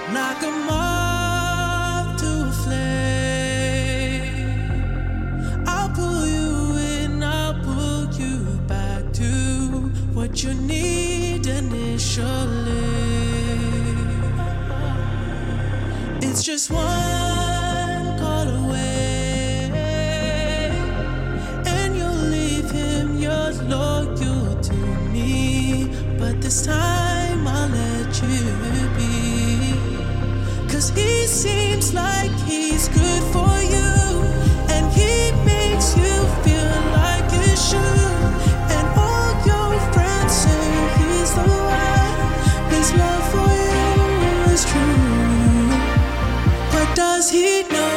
Like a moth to a flame, I'll pull you in, I'll pull you back to what you need initially. It's just one call away, and you'll leave him, you're loyal to me. But this time I'll let you be. 'Cause he seems like he's good for you, and he makes you feel like you should. And all your friends say he's the one, his love for you is true. But does he know